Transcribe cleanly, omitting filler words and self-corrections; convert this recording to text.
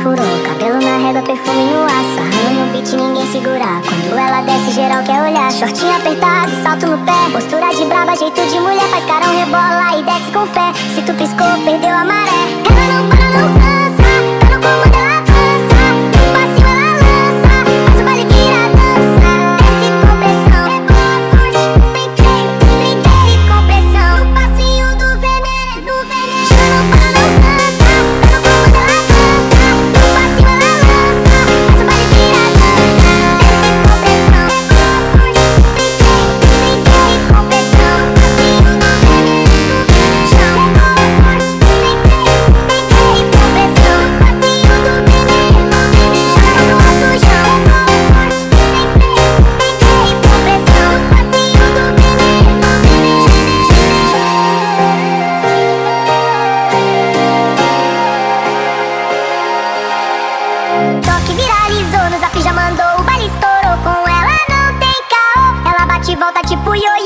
furou. Cabelo na régua, perfume no ar. Sarrando no beat, ninguém segura. Quando ela desce, geral quer olhar. Shortinho apertado, salto no pé. Postura de braba, jeito de mulher. Faz carão, rebola e desce com fé. Se tu piscou, perdeu a maré. Ela não para, não cansa. Tá no comando, ela avança. No passinho ela lança. Faz o baile virar dança. Desce com pressão. Rebola forte, sem freio. Sem desce com pressão. No passinho do veneno, do veneno. Ela não para, não cansa. Tá no comando, ela avança. No passinho ela lança. Faz o baile virar dança. Desce com pressão. Rebola forte, sem freio. Sem desce com pressão. No passinho do veneno, do veneno. Chão, rebola forte, sem freio. Sem desce com pressão. No passinho do veneno, do veneno. Chão, no alto, chão, rebola forte, sem freio. Sem desce com pressão. No passinho do veneno, do veneno. Toque viralizou, no zap já mandou. O baile estourou, com ela não tem caô. Ela bate e volta tipo ioiô.